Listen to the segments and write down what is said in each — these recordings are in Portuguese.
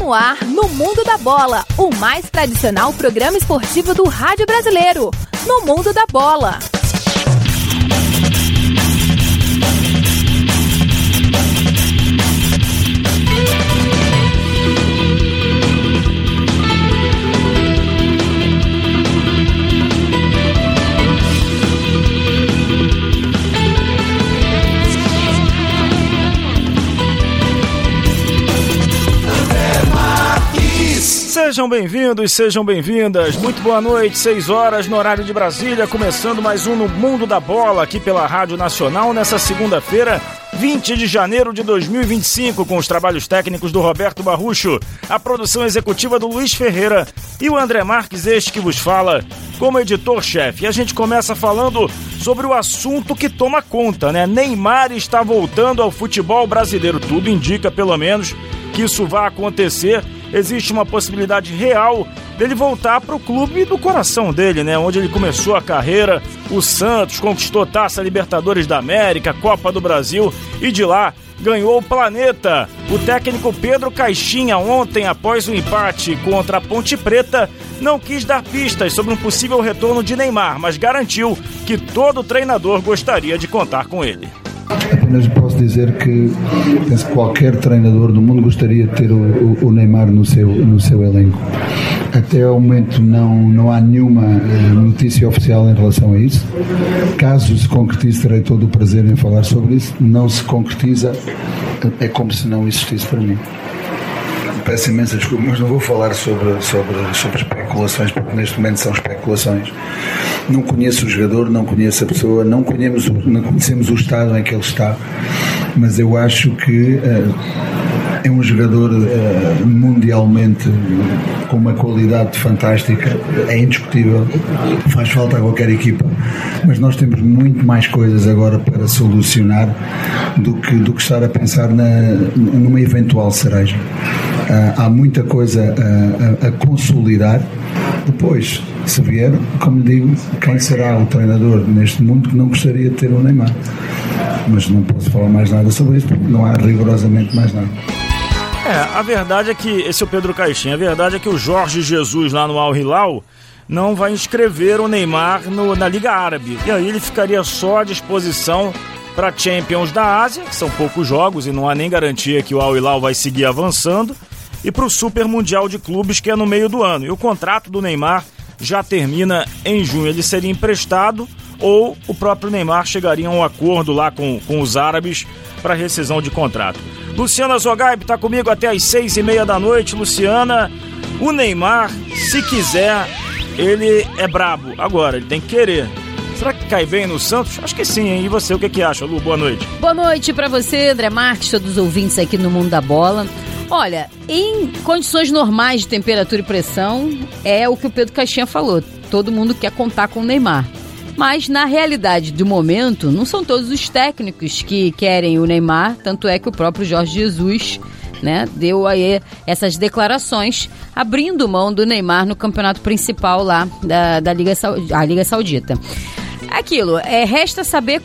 no ar, no Mundo da Bola, o mais tradicional programa esportivo do rádio brasileiro. No Mundo da Bola. Sejam bem-vindos, sejam bem-vindas. Muito boa noite, 6 horas no horário de Brasília, começando mais um No Mundo da Bola, aqui pela Rádio Nacional, nessa segunda-feira, 20 de janeiro de 2025, com os trabalhos técnicos do Roberto Barrucho, a produção executiva do Luiz Ferreira e o André Marques, este que vos fala como editor-chefe. E a gente começa falando sobre o assunto que toma conta, né? Neymar está voltando ao futebol brasileiro. Tudo indica, pelo menos, que isso vai acontecer. Existe uma possibilidade real dele voltar para o clube do coração dele, né? Onde ele começou a carreira, o Santos, conquistou Taça Libertadores da América, Copa do Brasil e de lá ganhou o Planeta. O técnico Pedro Caixinha ontem, após o empate contra a Ponte Preta, não quis dar pistas sobre um possível retorno de Neymar, mas garantiu que todo treinador gostaria de contar com ele. Apenas posso dizer que penso que qualquer treinador do mundo gostaria de ter o Neymar no seu elenco. Até ao momento não há nenhuma notícia oficial em relação a isso. Caso se concretize, terei todo o prazer em falar sobre isso. Não se concretiza, é como se não existisse para mim. Peço imensa desculpa, mas não vou falar sobre especulações, porque neste momento são especulações. Não conheço o jogador, não conheço a pessoa, não conhecemos o estado em que ele está, mas eu acho que é um jogador mundialmente com uma qualidade fantástica, é indiscutível, faz falta a qualquer equipa, mas nós temos muito mais coisas agora para solucionar do que estar a pensar numa eventual cereja. Há muita coisa a consolidar. Depois, se vier, como digo, quem será o treinador neste mundo que não gostaria de ter o Neymar? Mas não posso falar mais nada sobre isso, porque não há rigorosamente mais nada. A verdade é que, esse é o Pedro Caixinha, a verdade é que o Jorge Jesus lá no Al Hilal não vai inscrever o Neymar na Liga Árabe. E aí ele ficaria só à disposição para Champions da Ásia, que são poucos jogos e não há nem garantia que o Al Hilal vai seguir avançando, e para o Super Mundial de Clubes, que é no meio do ano. E o contrato do Neymar já termina em junho. Ele seria emprestado ou o próprio Neymar chegaria a um acordo lá com os árabes para rescisão de contrato. Luciana Zogaib está comigo até às 6h30 da noite. Luciana, o Neymar, se quiser, ele é brabo. Agora, ele tem que querer. Será que cai bem no Santos? Acho que sim, hein? E você, o que acha, Lu? Boa noite. Boa noite para você, André Marques, todos os ouvintes aqui no Mundo da Bola. Olha, em condições normais de temperatura e pressão, é o que o Pedro Caixinha falou. Todo mundo quer contar com o Neymar. Mas, na realidade do momento, não são todos os técnicos que querem o Neymar. Tanto é que o próprio Jorge Jesus, né, deu aí essas declarações, abrindo mão do Neymar no campeonato principal lá da Liga Saudita. Aquilo, resta saber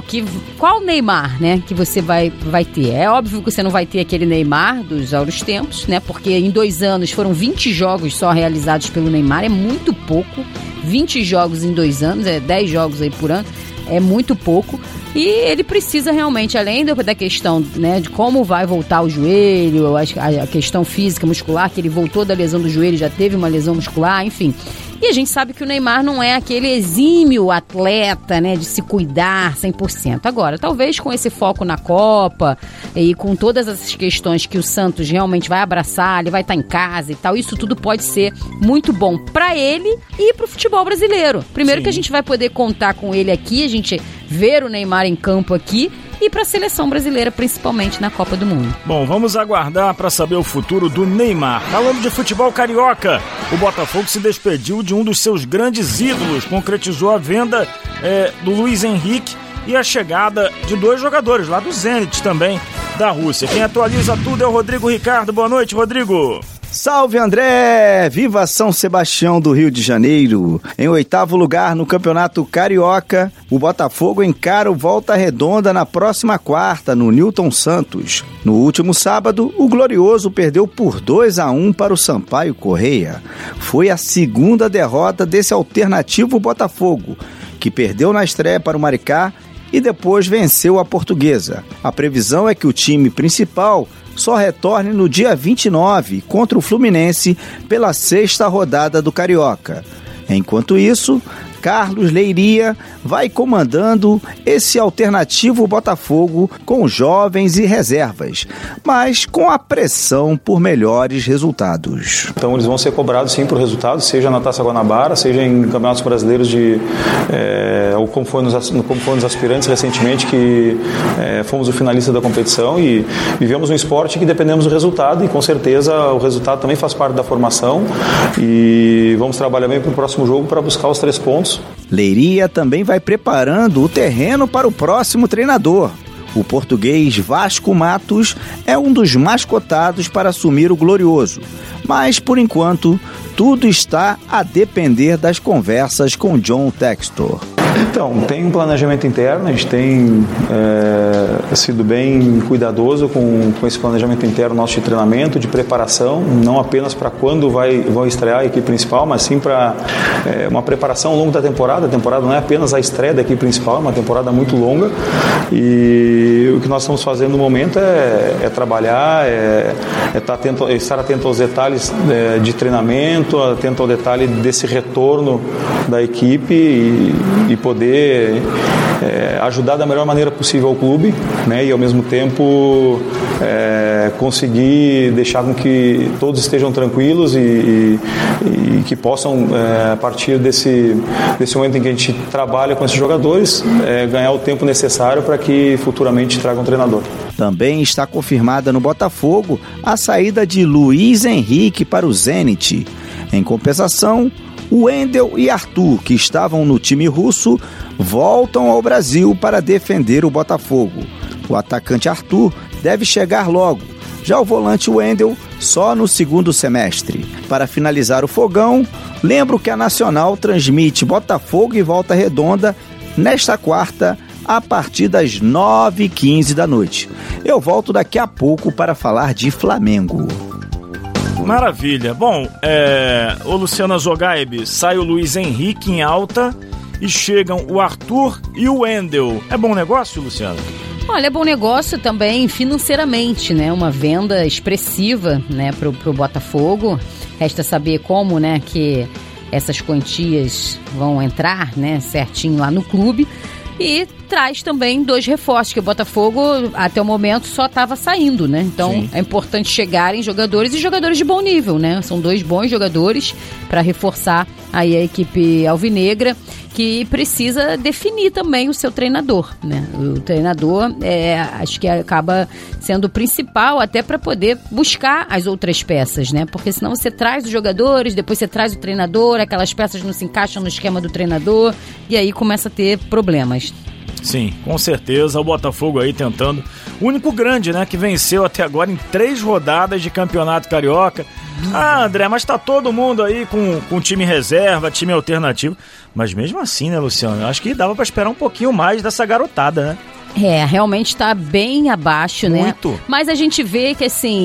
qual Neymar, né, que você vai ter. É óbvio que você não vai ter aquele Neymar dos áureos tempos, né, porque em 2 anos foram 20 jogos só realizados pelo Neymar, é muito pouco. 20 jogos em 2 anos, 10 jogos aí por ano, é muito pouco. E ele precisa realmente, além da questão, né, de como vai voltar o joelho, a questão física, muscular, que ele voltou da lesão do joelho, já teve uma lesão muscular, enfim. E a gente sabe que o Neymar não é aquele exímio atleta, né, de se cuidar 100%. Agora, talvez com esse foco na Copa e com todas essas questões que o Santos realmente vai abraçar, ele vai estar em casa e tal, isso tudo pode ser muito bom para ele e para o futebol brasileiro. Primeiro, sim, que a gente vai poder contar com ele aqui, a gente ver o Neymar em campo aqui e para a seleção brasileira, principalmente na Copa do Mundo. Bom, vamos aguardar para saber o futuro do Neymar. Falando de futebol carioca, o Botafogo se despediu de um dos seus grandes ídolos, concretizou a venda do Luiz Henrique e a chegada de 2 jogadores lá do Zenit também, da Rússia. Quem atualiza tudo é o Rodrigo Ricardo. Boa noite, Rodrigo. Salve André! Viva São Sebastião do Rio de Janeiro! Em 8º lugar no Campeonato Carioca, o Botafogo encara o Volta Redonda na próxima quarta, no Newton Santos. No último sábado, o Glorioso perdeu por 2-1 para o Sampaio Corrêa. Foi a segunda derrota desse alternativo Botafogo, que perdeu na estreia para o Maricá e depois venceu a Portuguesa. A previsão é que o time principal só retorne no dia 29 contra o Fluminense pela 6ª rodada do Carioca. Enquanto isso, Carlos Leiria vai comandando esse alternativo Botafogo com jovens e reservas, mas com a pressão por melhores resultados. Então eles vão ser cobrados sim por resultados, seja na Taça Guanabara, seja em campeonatos brasileiros ou como foi nos aspirantes recentemente, que fomos o finalista da competição e vivemos um esporte que dependemos do resultado e com certeza o resultado também faz parte da formação e vamos trabalhar bem para o próximo jogo para buscar os 3 pontos. Leiria também vai preparando o terreno para o próximo treinador. O português Vasco Matos é um dos mais cotados para assumir o Glorioso, mas, por enquanto, tudo está a depender das conversas com John Textor. Então, tem um planejamento interno, a gente tem sido bem cuidadoso com esse planejamento interno nosso de treinamento, de preparação, não apenas para quando vão estrear a equipe principal, mas sim para uma preparação ao longo da temporada. A temporada não é apenas a estreia da equipe principal, é uma temporada muito longa e o que nós estamos fazendo no momento é trabalhar, estar atento aos detalhes de treinamento, atento ao detalhe desse retorno da equipe e poder ajudar da melhor maneira possível o clube, né, e ao mesmo tempo conseguir deixar com que todos estejam tranquilos e que possam, a partir desse momento em que a gente trabalha com esses jogadores, ganhar o tempo necessário para que futuramente tragam um treinador. Também está confirmada no Botafogo a saída de Luiz Henrique para o Zenit. Em compensação, o Wendel e Arthur, que estavam no time russo, voltam ao Brasil para defender o Botafogo. O atacante Arthur deve chegar logo, já o volante Wendel só no 2º semestre. Para finalizar o fogão, lembro que a Nacional transmite Botafogo e Volta Redonda nesta quarta, a partir das 9h15 da noite. Eu volto daqui a pouco para falar de Flamengo. Maravilha. Bom, o Luciano Zogaib, sai o Luiz Henrique em alta e chegam o Arthur e o Wendel. É bom negócio, Luciano? Olha, é bom negócio também financeiramente, né? Uma venda expressiva, né, pro Botafogo. Resta saber como, né, que essas quantias vão entrar, né, certinho lá no clube. E traz também 2 reforços, que o Botafogo até o momento só estava saindo, né? Então sim, é importante chegarem jogadores e jogadores de bom nível, né? São 2 bons jogadores para reforçar aí a equipe alvinegra, que precisa definir também o seu treinador, né? O treinador acho que acaba sendo o principal até para poder buscar as outras peças, né? Porque senão você traz os jogadores, depois você traz o treinador, aquelas peças não se encaixam no esquema do treinador e aí começa a ter problemas. Sim, com certeza, o Botafogo aí tentando, o único grande, né, que venceu até agora em 3 rodadas de campeonato carioca. Ah, André, mas tá todo mundo aí com time reserva, time alternativo, mas mesmo assim, né, Luciano, eu acho que dava pra esperar um pouquinho mais dessa garotada, né? Realmente tá bem abaixo, né? Muito. Mas a gente vê que, assim,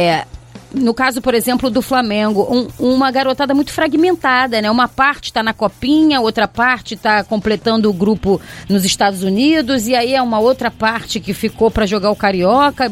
no caso, por exemplo, do Flamengo, uma garotada muito fragmentada, né? Uma parte está na Copinha, outra parte está completando o grupo nos Estados Unidos, e aí é uma outra parte que ficou para jogar o Carioca.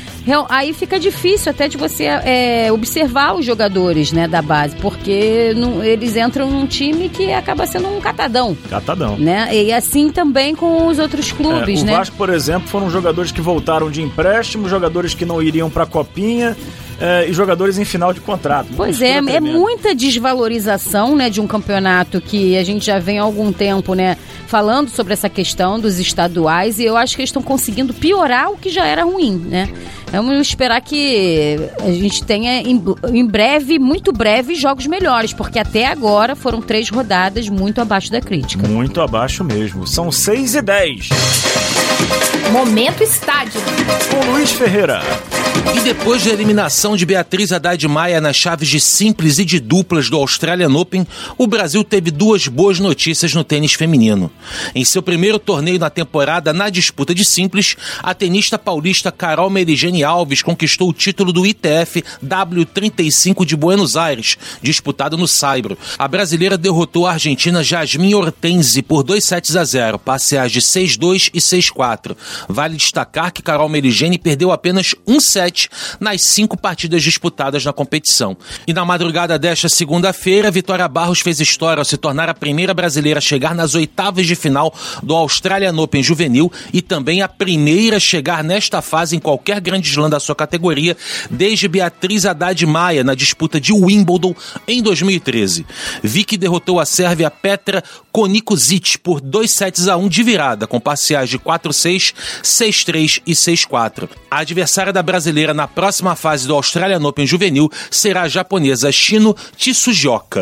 Aí fica difícil até de você observar os jogadores, né, da base, porque eles entram num time que acaba sendo um catadão. Né? E assim também com os outros clubes, né? O Vasco, por exemplo, foram jogadores que voltaram de empréstimo, jogadores que não iriam para a Copinha, e jogadores em final de contrato. Pois é muita desvalorização, né, de um campeonato que a gente já vem há algum tempo, né, falando sobre essa questão dos estaduais, e eu acho que eles estão conseguindo piorar o que já era ruim, né? Vamos esperar que a gente tenha em breve, muito breve, jogos melhores, porque até agora foram 3 rodadas muito abaixo da crítica. Muito abaixo mesmo. São 6h10. Momento Estádio. Com Luiz Ferreira. E depois da eliminação de Beatriz Haddad Maia nas chaves de simples e de duplas do Australian Open, o Brasil teve duas boas notícias no tênis feminino. Em seu primeiro torneio na temporada, na disputa de simples, a tenista paulista Carol Meligeni Alves conquistou o título do ITF W35 de Buenos Aires, disputado no Saibro. A brasileira derrotou a argentina Jasmine Hortense por 2-0, parciais de 6-2 e 6-4. Vale destacar que Carol Meligeni perdeu apenas um set nas 5 partidas disputadas na competição. E na madrugada desta segunda-feira, Vitória Barros fez história ao se tornar a primeira brasileira a chegar nas oitavas de final do Australian Open Juvenil e também a primeira a chegar nesta fase em qualquer grande slam da sua categoria desde Beatriz Haddad Maia na disputa de Wimbledon em 2013. Vicky derrotou a sérvia Petra Konikuzic por 2-1 de virada, com parciais de 4-6, 6-3 e 6-4. A adversária da brasileira na próxima fase do Australian Open Juvenil será a japonesa Shino Tsujioka.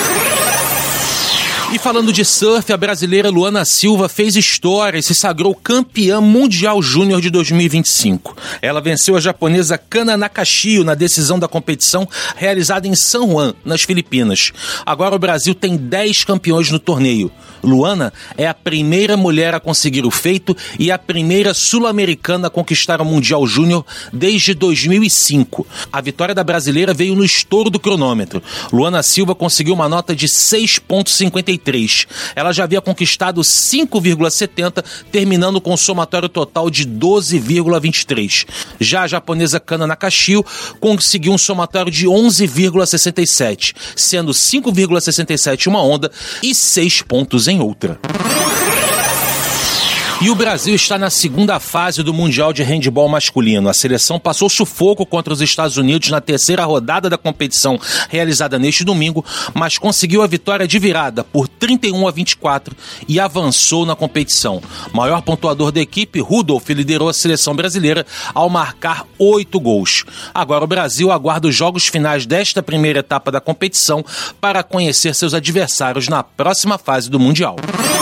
E falando de surf, a brasileira Luana Silva fez história e se sagrou campeã mundial júnior de 2025. Ela venceu a japonesa Kana Nakashio na decisão da competição realizada em San Juan, nas Filipinas. Agora o Brasil tem 10 campeões no torneio. Luana é a primeira mulher a conseguir o feito e a primeira sul-americana a conquistar o Mundial Júnior desde 2005. A vitória da brasileira veio no estouro do cronômetro. Luana Silva conseguiu uma nota de 6,53. Ela já havia conquistado 5,70, terminando com um somatório total de 12,23. Já a japonesa Kana Nakashio conseguiu um somatório de 11,67, sendo 5,67 uma onda e 6 pontos em outra. E o Brasil está na segunda fase do Mundial de Handebol masculino. A seleção passou sufoco contra os Estados Unidos na terceira rodada da competição realizada neste domingo, mas conseguiu a vitória de virada por 31-24 e avançou na competição. Maior pontuador da equipe, Rudolf, liderou a seleção brasileira ao marcar 8 gols. Agora o Brasil aguarda os jogos finais desta primeira etapa da competição para conhecer seus adversários na próxima fase do Mundial.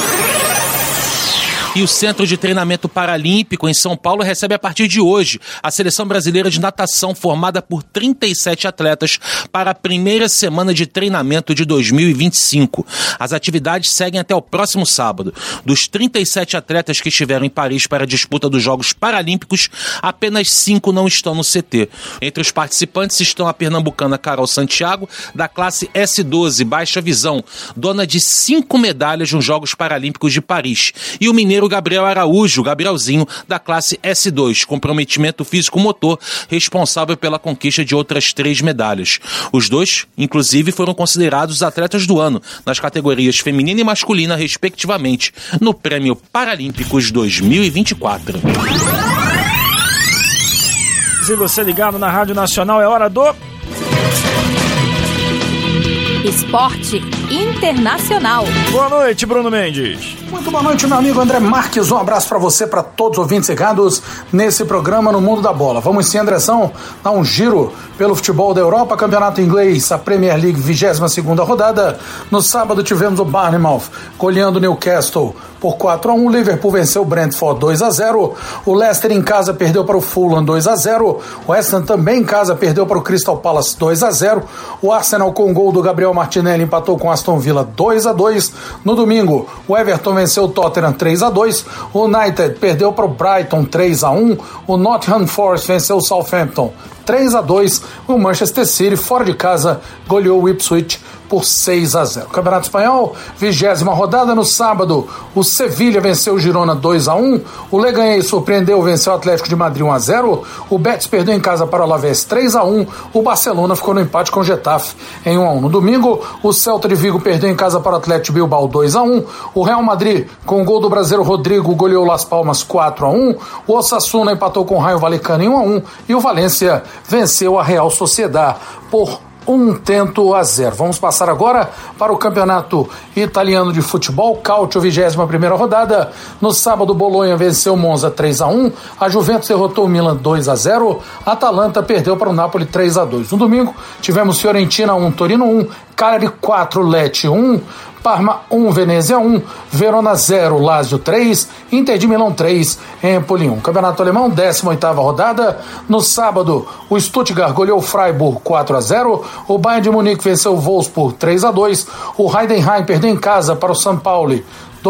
E o Centro de Treinamento Paralímpico em São Paulo recebe a partir de hoje a seleção brasileira de natação formada por 37 atletas para a primeira semana de treinamento de 2025. As atividades seguem até o próximo sábado. Dos 37 atletas que estiveram em Paris para a disputa dos Jogos Paralímpicos, apenas 5 não estão no CT. Entre os participantes estão a pernambucana Carol Santiago, da classe S12, Baixa Visão, dona de 5 medalhas nos Jogos Paralímpicos de Paris, e o mineiro Gabriel Araújo, Gabrielzinho, da classe S2, comprometimento físico-motor, responsável pela conquista de outras 3 medalhas. Os dois, inclusive, foram considerados atletas do ano nas categorias feminina e masculina, respectivamente, no Prêmio Paralímpicos 2024. Se você ligado na Rádio Nacional, é hora do Esporte Internacional. Boa noite, Bruno Mendes. Muito boa noite, meu amigo André Marques. Um abraço para você, para todos os ouvintes ligados nesse programa No Mundo da Bola. Vamos sim, Andrezão, dar um giro pelo futebol da Europa, campeonato inglês, a Premier League, 22ª rodada. No sábado tivemos o Bournemouth goleando o Newcastle por 4-1, o Liverpool venceu o Brentford 2-0, o Leicester em casa perdeu para o Fulham 2-0, o West Ham também em casa perdeu para o Crystal Palace 2-0, o Arsenal com o gol do Gabriel Martinelli empatou com o Aston Villa 2-2, no domingo o Everton venceu o Tottenham 3-2, o United perdeu para o Brighton 3-1, o Nottingham Forest venceu o Southampton 3-2, o Manchester City fora de casa goleou o Ipswich por 6-0. Campeonato Espanhol, 20ª rodada, no sábado, o Sevilha venceu o Girona 2-1, o Leganés surpreendeu, venceu o Atlético de Madrid 1-0, o Betis perdeu em casa para o Alavés 3-1, o Barcelona ficou no empate com o Getafe em 1-1. No domingo, o Celta de Vigo perdeu em casa para o Atlético de Bilbao 2-1, o Real Madrid, com o gol do brasileiro Rodrigo, goleou o Las Palmas 4-1, o Osasuna empatou com o Rayo Vallecano em 1-1 e o Valência venceu a Real Sociedad por 1-0. Vamos passar agora para o campeonato italiano de futebol, Calcio, 21ª rodada. No sábado, Bolonha venceu o Monza 3-1, a Juventus derrotou o Milan 2-0, a Atalanta perdeu para o Napoli 3-2. No domingo, tivemos Fiorentina 1, Torino 1, Cagliari 4, Lecce 1, Parma 1, Venezia 1, Verona 0, Lazio 3, Inter de Milão 3, Empoli 1. Campeonato Alemão, 18ª rodada. No sábado, o Stuttgart goleou o Freiburg 4-0, o Bayern de Munique venceu o Wolfsburg 3-2, o Heidenheim perdeu em casa para o São Paulo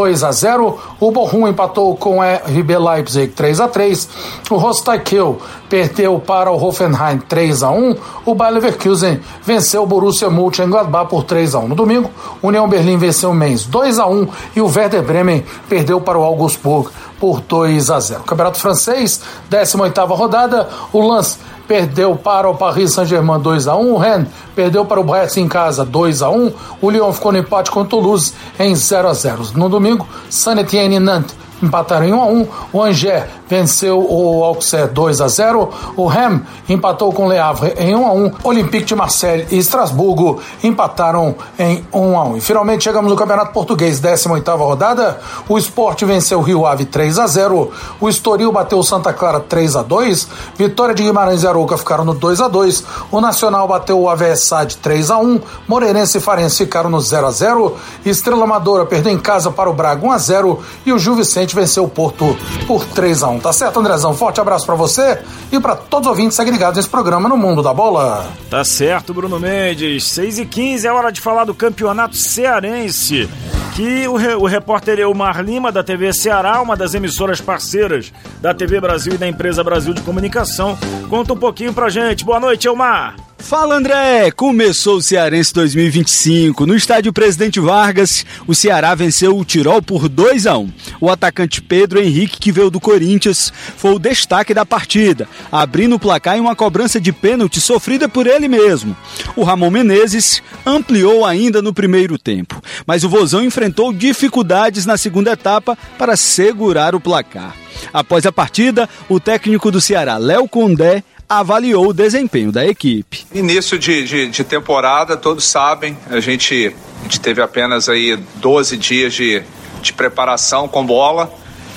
2-0, o Bochum empatou com o RB Leipzig 3-3, o Rostock Kiel perdeu para o Hoffenheim 3-1, o Bayer Leverkusen venceu o Borussia Mönchengladbach por 3-1. No domingo, o União Berlim venceu o Mainz 2-1 e o Werder Bremen perdeu para o Augsburg por 2-0. Campeonato francês, 18ª rodada, o Lens perdeu para o Paris Saint-Germain 2-1, o Rennes perdeu para o Brest em casa 2-1, o Lyon ficou no empate com o Toulouse em 0-0. No domingo, Saint-Étienne e Nantes empataram em 1-1, o Angers venceu o Auxerre 2-0, o Rennes empatou com o Le Havre em 1-1, Olympique de Marseille e Estrasburgo empataram em 1-1. E finalmente chegamos no Campeonato Português, 18ª rodada, o Sport venceu o Rio Ave 3-0, o Estoril bateu o Santa Clara 3-2, Vitória de Guimarães e Arouca ficaram no 2-2, o Nacional bateu o AVS SAD 3-1, Moreirense e Farense ficaram no 0-0, Estrela Amadora perdeu em casa para o Braga 1-0 e o Gil Vicente venceu o Porto por 3-1. Tá certo, Andrezão? Forte abraço pra você e pra todos os ouvintes ligados nesse programa no Mundo da Bola. Tá certo, Bruno Mendes. 6h15 é hora de falar do Campeonato Cearense, que o repórter Elmar Lima, da TV Ceará, uma das emissoras parceiras da TV Brasil e da Empresa Brasil de Comunicação, conta um pouquinho pra gente. Boa noite, Elmar. Fala, André! Começou o Cearense 2025. No estádio Presidente Vargas, o Ceará venceu o Tirol por 2-1. O atacante Pedro Henrique, que veio do Corinthians, foi o destaque da partida, abrindo o placar em uma cobrança de pênalti sofrida por ele mesmo. O Ramon Menezes ampliou ainda no primeiro tempo, mas o Vozão enfrentou dificuldades na segunda etapa para segurar o placar. Após a partida, o técnico do Ceará, Léo Condé, avaliou o desempenho da equipe. Início de temporada, todos sabem, a gente teve apenas aí 12 dias de preparação com bola,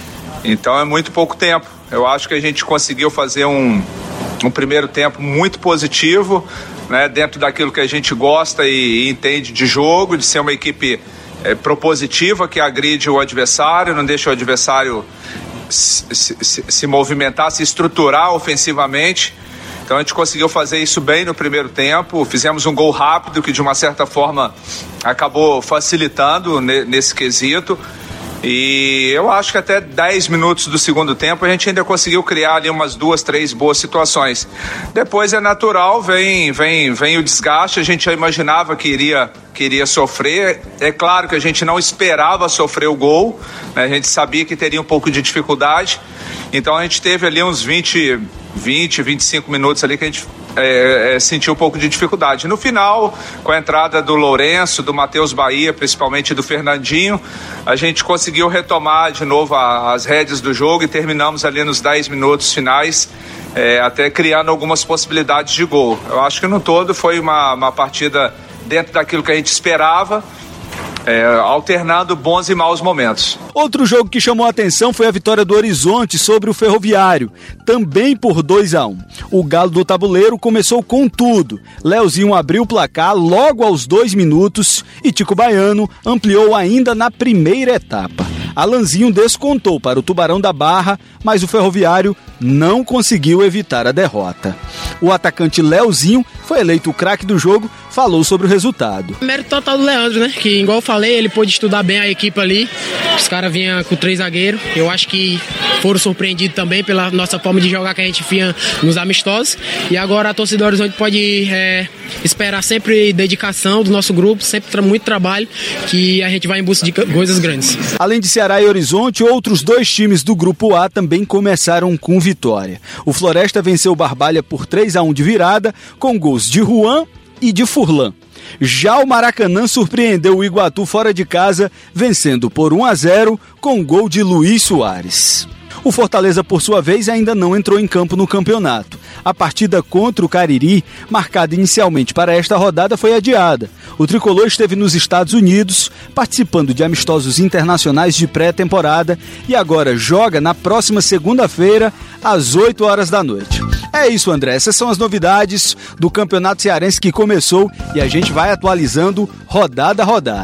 então é muito pouco tempo. Eu acho que a gente conseguiu fazer um primeiro tempo muito positivo, né, dentro daquilo que a gente gosta e entende de jogo, de ser uma equipe propositiva, que agride o adversário, não deixa o adversário se movimentar, se estruturar ofensivamente. Então a gente conseguiu fazer isso bem no primeiro tempo, fizemos um gol rápido que de uma certa forma acabou facilitando nesse quesito, e eu acho que até 10 minutos do segundo tempo a gente ainda conseguiu criar ali umas 2, 3 boas situações. Depois é natural, vem o desgaste, a gente já imaginava que iria sofrer. É claro que a gente não esperava sofrer o gol, né? A gente sabia que teria um pouco de dificuldade, então a gente teve ali uns 20, 25 minutos ali que a gente sentiu um pouco de dificuldade. No final, com a entrada do Lourenço, do Matheus Bahia, principalmente do Fernandinho, a gente conseguiu retomar de novo as rédeas do jogo e terminamos ali nos 10 minutos finais, até criando algumas possibilidades de gol. Eu acho que no todo foi uma partida dentro daquilo que a gente esperava, alternando bons e maus momentos. Outro jogo que chamou a atenção foi a vitória do Horizonte sobre o Ferroviário, também por 2-1. O Galo do Tabuleiro começou com tudo. Leozinho abriu o placar logo aos 2 minutos e Tico Baiano ampliou ainda na primeira etapa. Alanzinho descontou para o Tubarão da Barra, mas o Ferroviário não conseguiu evitar a derrota. O atacante Leozinho foi eleito o craque do jogo, falou sobre o resultado. Mérito total do Leandro, né? Que, igual eu falei, ele pôde estudar bem a equipe ali. Os caras vinham com 3 zagueiros. Eu acho que foram surpreendidos também pela nossa forma de jogar que a gente vinha nos amistosos. E agora a torcida do Horizonte pode esperar sempre dedicação do nosso grupo, sempre muito trabalho, que a gente vai em busca de coisas grandes. Além de Ceará e Horizonte, outros 2 times do Grupo A também começaram com vitória. O Floresta venceu o Barbalha por 3-1 de virada, com gols de Juan e de Furlan. Já o Maracanã surpreendeu o Iguatu fora de casa, vencendo por 1-0 com gol de Luiz Soares. O Fortaleza, por sua vez, ainda não entrou em campo no campeonato. A partida contra o Cariri, marcada inicialmente para esta rodada, foi adiada. O tricolor esteve nos Estados Unidos, participando de amistosos internacionais de pré-temporada e agora joga na próxima segunda-feira, às 8 horas da noite. É isso, André. Essas são as novidades do Campeonato Cearense que começou e a gente vai atualizando rodada a rodada.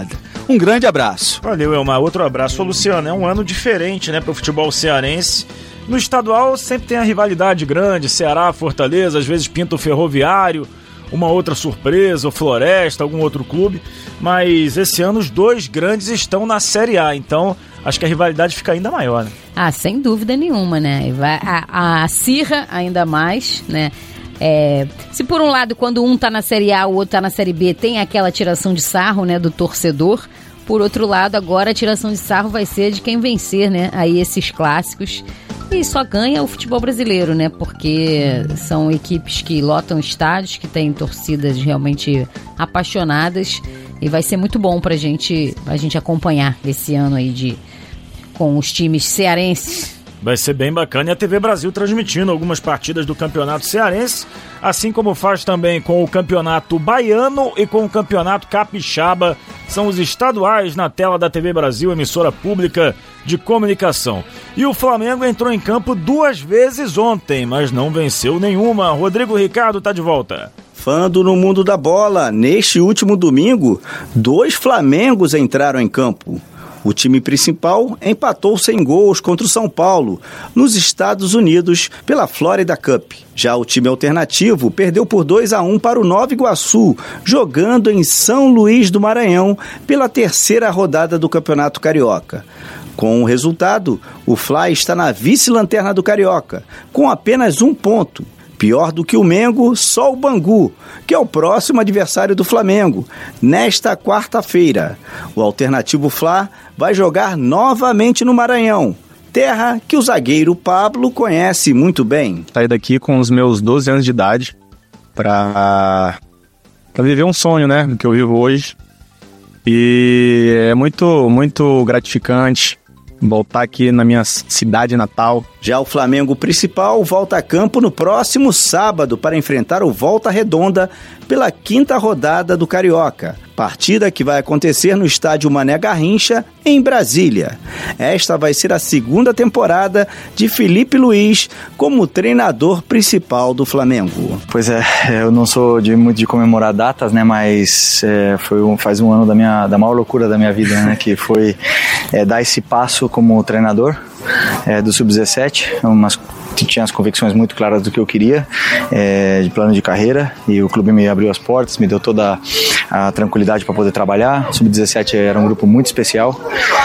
Um grande abraço. Valeu, Elmar. Outro abraço. Ô, Luciano, é um ano diferente, né, pro futebol cearense. No estadual sempre tem a rivalidade grande, Ceará, Fortaleza, às vezes pinta o Ferroviário, uma outra surpresa, o Floresta, algum outro clube, mas esse ano os dois grandes estão na Série A, então acho que a rivalidade fica ainda maior, né? Ah, sem dúvida nenhuma, né? Acirra ainda mais, né? Se por um lado, quando um tá na Série A, o outro tá na Série B, tem aquela tiração de sarro, né, do torcedor, por outro lado, agora a tiração de sarro vai ser de quem vencer, né, aí esses clássicos. E só ganha o futebol brasileiro, né? Porque são equipes que lotam estádios, que têm torcidas realmente apaixonadas. E vai ser muito bom a gente acompanhar esse ano aí com os times cearenses. Vai ser bem bacana. E a TV Brasil transmitindo algumas partidas do Campeonato Cearense, assim como faz também com o Campeonato Baiano e com o Campeonato Capixaba. São os estaduais na tela da TV Brasil, emissora pública de comunicação. E o Flamengo entrou em campo 2 vezes ontem, mas não venceu nenhuma. Rodrigo Ricardo tá de volta. Fando no mundo da bola, neste último domingo, 2 Flamengos entraram em campo. O time principal empatou sem gols contra o São Paulo, nos Estados Unidos, pela Florida Cup. Já o time alternativo perdeu por 2-1 para o Nova Iguaçu, jogando em São Luís do Maranhão, pela 3ª rodada do Campeonato Carioca. Com o resultado, o Fly está na vice-lanterna do Carioca, com apenas 1 ponto. Pior do que o Mengo, só o Bangu, que é o próximo adversário do Flamengo, nesta quarta-feira. O alternativo Fla vai jogar novamente no Maranhão, terra que o zagueiro Pablo conhece muito bem. Saí daqui com os meus 12 anos de idade para viver um sonho, né, que eu vivo hoje. E é muito, muito gratificante voltar aqui na minha cidade natal. Já o Flamengo principal volta a campo no próximo sábado para enfrentar o Volta Redonda pela 5ª rodada do Carioca. Partida que vai acontecer no estádio Mané Garrincha, em Brasília. Esta vai ser a 2ª temporada de Felipe Luiz como treinador principal do Flamengo. Pois é, eu não sou muito de comemorar datas, né? Mas faz um ano da maior loucura da minha vida, né? Que foi dar esse passo como treinador do Sub-17, tinha as convicções muito claras do que eu queria, de plano de carreira, e o clube me abriu as portas, me deu toda a tranquilidade para poder trabalhar. O Sub-17 era um grupo muito especial,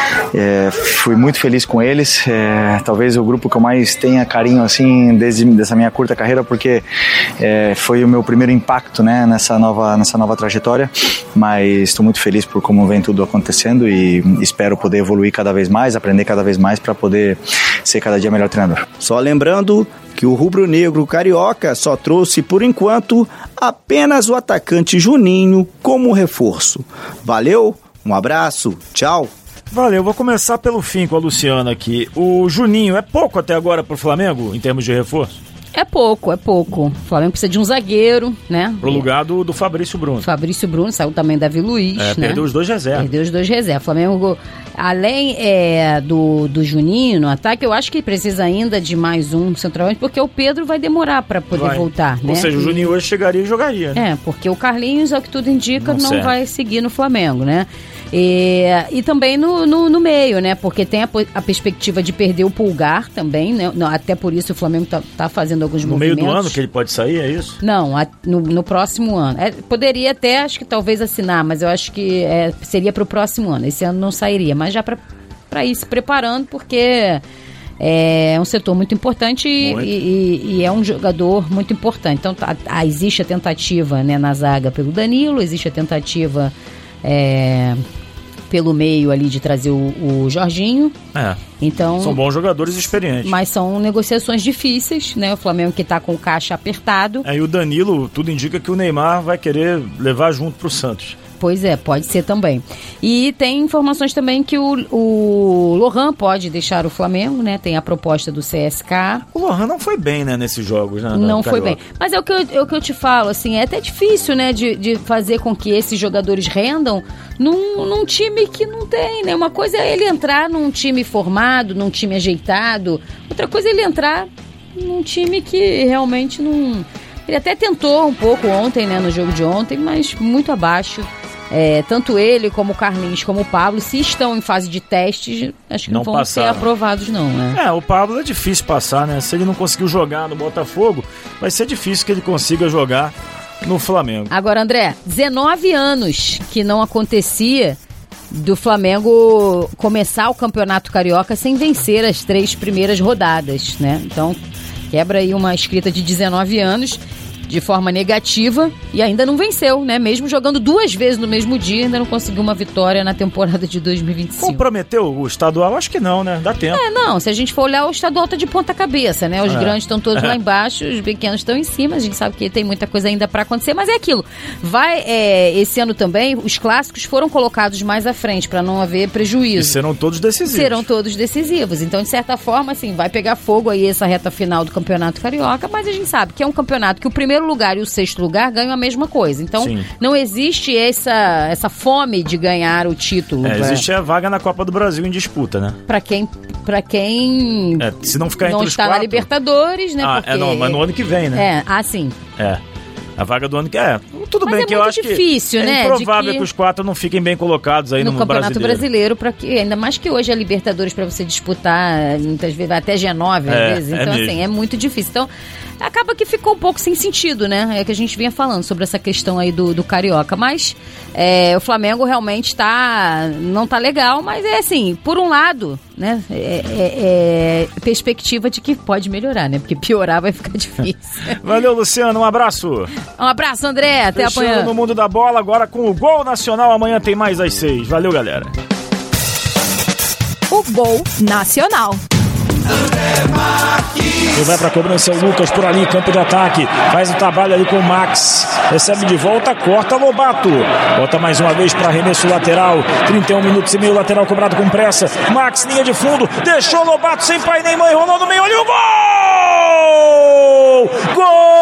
fui muito feliz com eles, talvez o grupo que eu mais tenha carinho assim dessa minha curta carreira, porque foi o meu primeiro impacto, né, nessa nova trajetória, mas estou muito feliz por como vem tudo acontecendo e espero poder evoluir cada vez mais, aprender cada vez mais para poder ser cada dia melhor treinador. Só lembrando que o rubro-negro carioca só trouxe, por enquanto, apenas o atacante Juninho como reforço. Valeu, um abraço, tchau. Valeu, vou começar pelo fim com a Luciana aqui. O Juninho é pouco até agora pro Flamengo, em termos de reforço? É pouco. O Flamengo precisa de um zagueiro, né? Pro lugar do Fabrício Bruno. Fabrício Bruno, saiu também Davi Luiz, né? Perdeu os 2 reservas. O Flamengo, além do Juninho no ataque, eu acho que precisa ainda de mais um centroavante, porque o Pedro vai demorar para poder voltar, né? Ou seja, o Juninho hoje chegaria e jogaria, né? Porque o Carlinhos, ao que tudo indica, não vai seguir no Flamengo, né? E também no meio, né? Porque tem a perspectiva de perder o Pulgar também, né? Até por isso o Flamengo tá fazendo alguns movimentos. No meio do ano que ele pode sair, é isso? Não, no próximo ano. Poderia até, acho que talvez assinar, mas eu acho que seria pro próximo ano. Esse ano não sairia, mas já para ir se preparando, porque é um setor muito importante e é um jogador muito importante. Então existe a tentativa, né, na zaga pelo Danilo, existe a tentativa pelo meio ali de trazer o Jorginho. Então, são bons jogadores experientes. Mas são negociações difíceis, né? O Flamengo que tá com o caixa apertado. E o Danilo, tudo indica que o Neymar vai querer levar junto pro Santos. Pois é, pode ser também. E tem informações também que o Lohan pode deixar o Flamengo, né? Tem a proposta do CSK. O Lohan não foi bem, né, nesses jogos, né? Não foi bem. Mas é o que eu te falo, assim, é até difícil, né, de fazer com que esses jogadores rendam num time que não tem, né? Uma coisa é ele entrar num time formado, num time ajeitado. Outra coisa é ele entrar num time que realmente não... Ele até tentou um pouco ontem, né, no jogo de ontem, mas muito abaixo tanto ele como o Carlinhos como o Pablo, se estão em fase de testes, acho que não vão ser aprovados não, né? O Pablo é difícil passar, né? Se ele não conseguiu jogar no Botafogo, vai ser difícil que ele consiga jogar no Flamengo. Agora, André, 19 anos que não acontecia do Flamengo começar o Campeonato Carioca sem vencer as 3 primeiras rodadas, né? Então, quebra aí uma escrita de 19 anos de forma negativa e ainda não venceu, né? Mesmo jogando 2 vezes no mesmo dia, ainda não conseguiu uma vitória na temporada de 2025. Comprometeu o estadual? Acho que não, né? Dá tempo. Não. Se a gente for olhar, o estadual tá de ponta cabeça, né? Os grandes estão todos lá embaixo, os pequenos estão em cima. A gente sabe que tem muita coisa ainda pra acontecer, mas é aquilo. Esse ano também, os clássicos foram colocados mais à frente pra não haver prejuízo. E serão todos decisivos. Então, de certa forma, assim, vai pegar fogo aí essa reta final do Campeonato Carioca, mas a gente sabe que é um campeonato que o primeiro lugar e o 6º lugar ganham a mesma coisa. Então, não existe essa fome de ganhar o título. Existe a vaga na Copa do Brasil em disputa, né? Pra quem se não ficar entre os 4... na Libertadores, né? Mas no ano que vem, né? Sim. A vaga do ano que tudo mas bem, que eu acho difícil, que né? É improvável que os 4 não fiquem bem colocados aí no Campeonato Brasileiro, ainda mais que hoje a Libertadores para você disputar, muitas vezes até G9 às vezes, então assim, é muito difícil. Então, acaba que ficou um pouco sem sentido, né? É que a gente vinha falando sobre essa questão aí do Carioca, mas o Flamengo realmente não tá legal, mas é assim, por um lado, né? Perspectiva de que pode melhorar, né? Porque piorar vai ficar difícil. Valeu, Luciano, um abraço. Um abraço, André, até amanhã. No Mundo da Bola, agora com o Gol Nacional, amanhã tem mais às 6. Valeu, galera. O Gol Nacional. Ele vai pra cobrança, o Lucas por ali, campo de ataque, faz o trabalho ali com o Max, recebe de volta, corta Lobato, bota mais uma vez para arremesso lateral, 31 minutos e meio, lateral cobrado com pressa, Max, linha de fundo, deixou Lobato sem pai nem mãe, rolou no meio, olha o gol!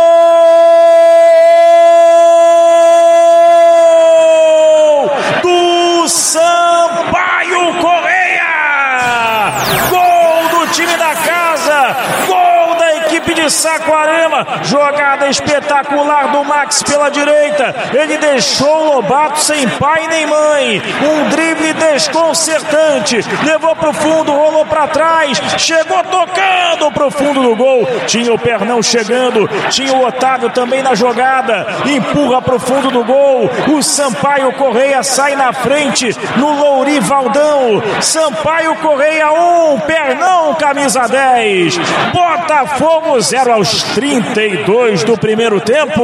Gol! Do Sampaio Correia! Gol do time da casa! Gol da equipe de Saquarema! Jogada espetacular do Max pela direita. Ele deixou o Lobato sem pai nem mãe. Um drible desconcertante. Levou pro fundo, rolou pra trás. Chegou tocando pro fundo do gol. Tinha o Pernão chegando. Tinha o Otávio também na jogada. Empurra pro fundo do gol. O Sampaio Correia sai na frente no Lourivaldão. Sampaio Correia 1, Pernão camisa 10. Botafogo 0 aos 32 do primeiro tempo.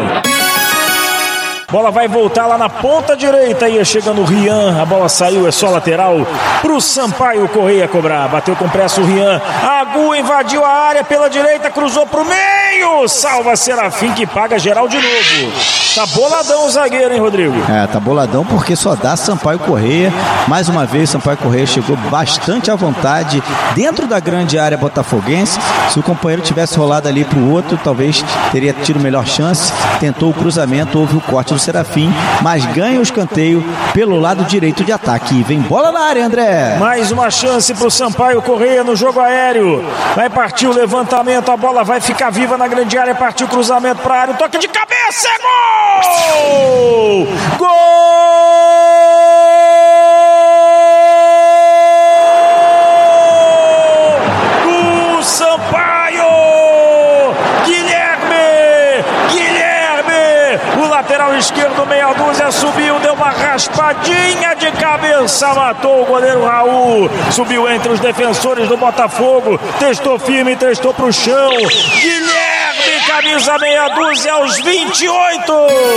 Bola vai voltar lá na ponta direita, ia chegando o Rian, a bola saiu, é só lateral pro Sampaio Correia cobrar, bateu com pressa o Rian, Agu invadiu a área pela direita, cruzou pro meio, salva Serafim que paga geral de novo. Tá boladão o zagueiro, hein, Rodrigo? Tá boladão porque só dá Sampaio Correia. Mais uma vez, Sampaio Correia chegou bastante à vontade dentro da grande área botafoguense. Se o companheiro tivesse rolado ali pro outro, talvez teria tido melhor chance. Tentou o cruzamento, houve o corte do Serafim, mas ganha o escanteio pelo lado direito de ataque. Vem bola na área, André. Mais uma chance pro Sampaio Correia no jogo aéreo. Vai partir o levantamento, a bola vai ficar viva na grande área, partiu o cruzamento pra área, o toque de cabeça, é gol! Gol! Do Sampaio! O lateral esquerdo, meia dúzia, subiu, deu uma raspadinha de cabeça, matou o goleiro Raul, subiu entre os defensores do Botafogo, testou firme, testou pro chão, Guilherme, camisa meia dúzia aos 28,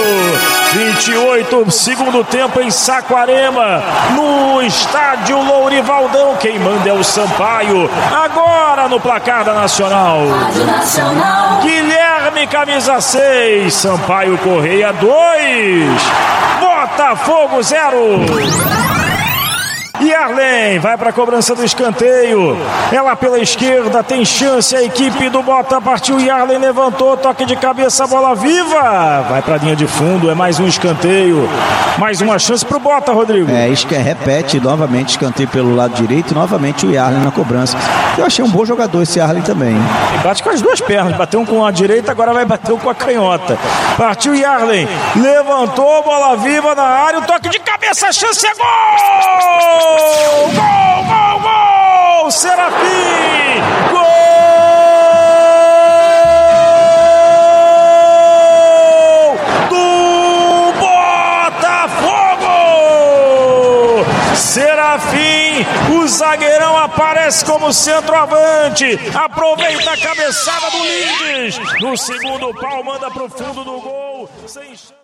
segundo tempo em Saquarema, no estádio Lourivaldão, quem manda é o Sampaio, agora no placar da Nacional, Guilherme, camisa 6, Sampaio Correia 2, Botafogo 0. E Arlen vai para a cobrança do escanteio. Ela pela esquerda, tem chance a equipe do Bota, partiu e Arlen levantou, toque de cabeça, bola viva. Vai para a linha de fundo, é mais um escanteio. Mais uma chance para o Bota, Rodrigo. Repete novamente, escanteio pelo lado direito, novamente o Arlen na cobrança. Eu achei um bom jogador esse Arlen também. Ele bate com as duas pernas, bateu um com a direita, agora vai bater com a canhota. Partiu Yarlen, levantou, bola viva na área, o toque de cabeça, a chance é gol! Gol, gol, gol! Serafim! Gol! Do Botafogo! Serafim, o zagueirão aparece como centroavante, aproveita a cabeçada do Lindes, no segundo pau, manda pro fundo do gol, sem chance.